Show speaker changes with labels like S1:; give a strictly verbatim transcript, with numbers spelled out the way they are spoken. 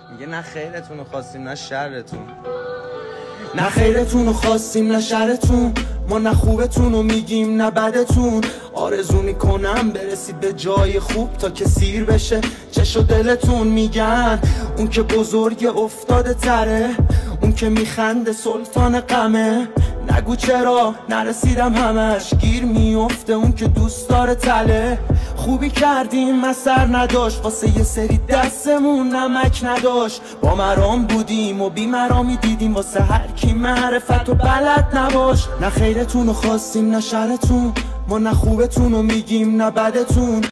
S1: میگه نه خیرتون رو خواستیم نه شرتون.
S2: نه خیرتون رو خواستیم نه شرتون، ما نه خوبتون رو میگیم نه بدتون. آرزو میکنم برسید به جای خوب تا که سیر بشه چش و دلتون. میگن اون که بزرگ افتاده تره، اون که میخنده سلطان غمه. نگو چرا نرسیدم همش، گیر میفته اون که دوست داره تله. خوبی کردیم اثر نداشت، واسه یه سری دستمون نمک نداشت. با مرام بودیم و بی مرامی دیدیم، واسه هر کی معرفت و بلد نباش. نه خیرتون رو خواستیم نه شرتون، ما نه خوبتون رو میگیم نه بدتون.